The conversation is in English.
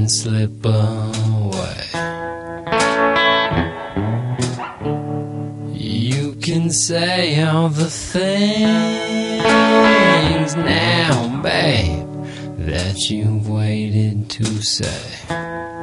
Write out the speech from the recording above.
can slip away. You can say all the things now, babe, that you've waited to say.